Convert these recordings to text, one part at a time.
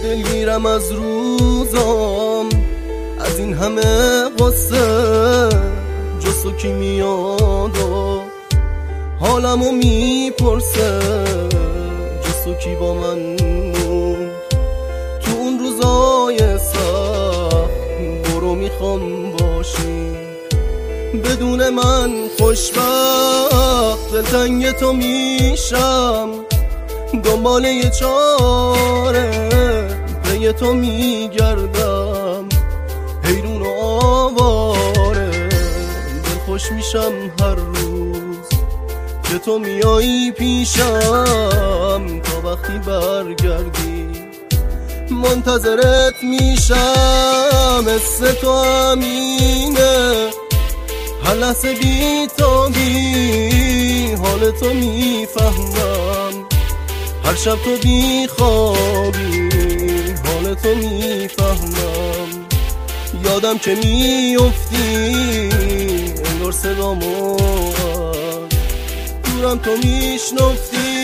دلگیرم از روزام، از این همه قصه جز تو کی میاد و حالمو میپرسه، جز تو کی با من موند تو اون روزای سخت. برو میخوام باشی بدون من خوشبخت، دلتنگ تو میشم دنبال یه چاره، پی تو میگردم حیرون و آواره. دلخوش میشم هر روز که تو میایی پیشم، تا وقتی برگردی منتظرت میشم. حس تو همینه، هر لحظه بی تو بی حال تو میفهمم، هر شب تو بی خوابی حال تو میفهمم. یادم که میافتی انگار صدامو دورم تو میشنفتی.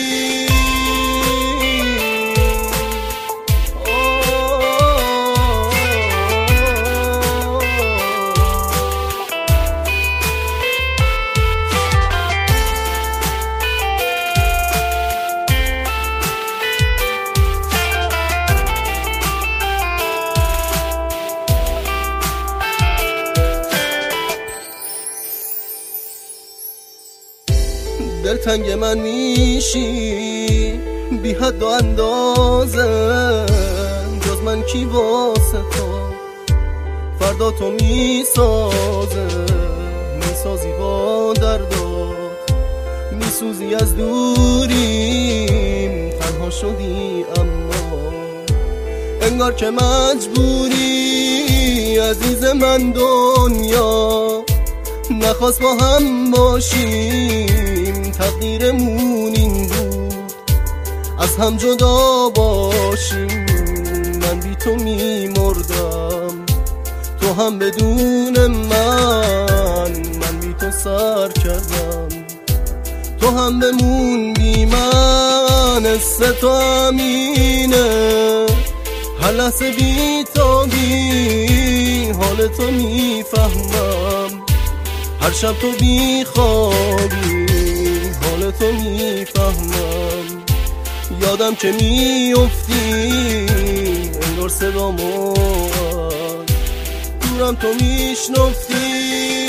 دلتنگ من میشی بی حد و اندازه، جز من کی واسه تو فردا تو میسازه. میسازی با دردات، میسوزی از دوریم، تنها شدی اما انگار که مجبوری. عزیز من دنیا نخواست با هم باشیم، تقدیرمون این بود از هم جدا باشیم. من بی تو میمردم، تو هم بدون من بی تو سر کردم، تو هم بمون بی من. حس تو همینه، هر لحظه بی تو بی حال تو میفهمم، هر شب تو بی خوابی حال تو میفهمم. یادم که میافتی انگار صدامو دورم تو میشنفتی.